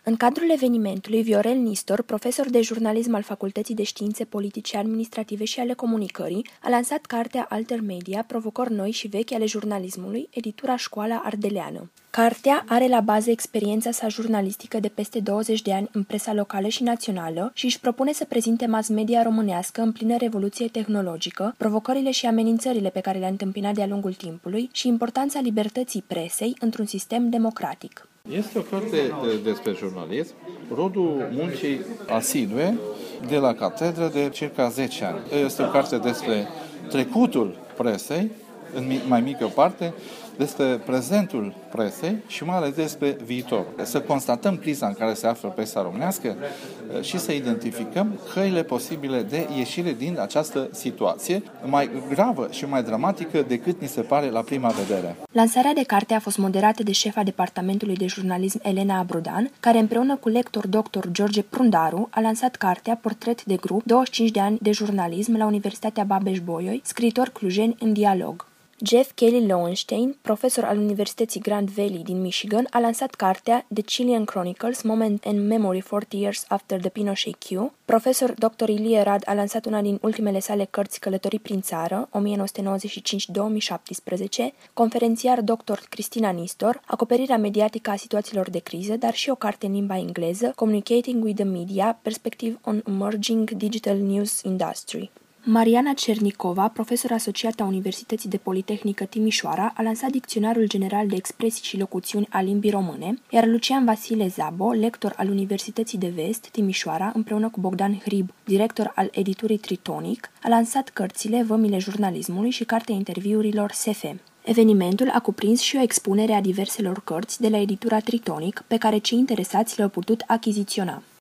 În cadrul evenimentului, Viorel Nistor, profesor de jurnalism al Facultății de Științe Politice, Administrative și ale Comunicării, a lansat cartea Alter Media, provocări noi și vechi ale jurnalismului, editura Școala Ardeleană. Cartea are la bază experiența sa jurnalistică de peste 20 de ani în presa locală și națională și își propune să prezinte mass media românească în plină revoluție tehnologică, provocările și amenințările pe care le-a întâmpinat de-a lungul timpului și importanța libertății presei într-un sistem democratic. Este o carte despre jurnalism, rodul muncii asidue de la catedră de circa 10 ani. Este o carte despre trecutul presei, în mai mică parte, despre prezentul presei și mai ales despre viitor. Să constatăm criza în care se află presa românească și să identificăm căile posibile de ieșire din această situație mai gravă și mai dramatică decât ni se pare la prima vedere. Lansarea de carte a fost moderată de șefa Departamentului de Jurnalism Elena Abrudan, care împreună cu lector dr. George Prundaru a lansat cartea Portret de grup, 25 de ani de jurnalism la Universitatea Babeș-Bolyai, scriitori clujeni în dialog. Jeff Kelly Lowenstein, profesor al Universității Grand Valley din Michigan, a lansat cartea The Chilean Chronicles, Moment and Memory 40 Years After the Pinochet Coup. Profesor dr. Ilie Rad a lansat una din ultimele sale cărți Călătorii prin țară, 1995-2017, conferențiar dr. Cristina Nistor, acoperirea mediatică a situațiilor de criză, dar și o carte în limba engleză, Communicating with the Media, Perspective on Emerging Digital News Industry. Mariana Cernicova, profesor asociată a Universității de Politehnică Timișoara, a lansat Dicționarul General de Expresii și Locuțiuni a Limbii Române, iar Lucian Vasile Zabo, lector al Universității de Vest, Timișoara, împreună cu Bogdan Hrib, director al editurii Tritonic, a lansat cărțile Vămile jurnalismului și cartea interviurilor SF. Evenimentul a cuprins și o expunere a diverselor cărți de la editura Tritonic, pe care cei interesați le-au putut achiziționa.